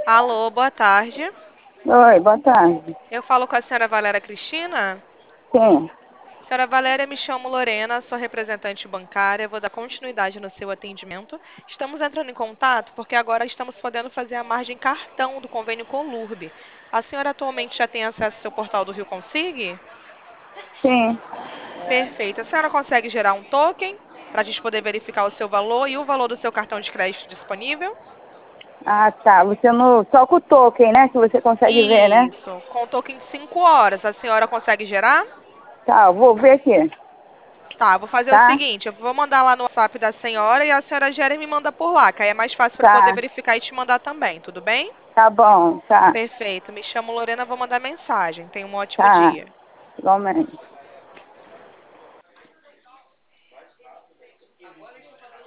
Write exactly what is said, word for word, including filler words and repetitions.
Alô, boa tarde. Oi, boa tarde. Eu falo com a senhora Valéria Cristina. Sim, Senhora Valéria, me chamo Lorena, sou representante bancária, vou dar continuidade no seu atendimento. Estamos entrando em contato porque agora estamos podendo fazer a margem cartão do convênio com o Lurb. A senhora atualmente já tem acesso ao seu portal do Rio Consig? sim. Perfeito. A senhora consegue gerar um token para a gente poder verificar o seu valor e o valor do seu cartão de crédito disponível? Ah, tá. Você não. Só com o token, né? Que você consegue ver, né? Isso. Com o token de cinco horas, a senhora consegue gerar? Tá, eu vou ver aqui. Tá, vou fazer o Tá? seguinte, eu vou mandar lá no WhatsApp da senhora e a senhora gera e me manda por lá, que aí é mais fácil para eu poder Tá. verificar e te mandar também, tudo bem? Tá bom, tá. Perfeito, me chamo Lorena, vou mandar mensagem. Tenha um ótimo Tá. dia. Igualmente.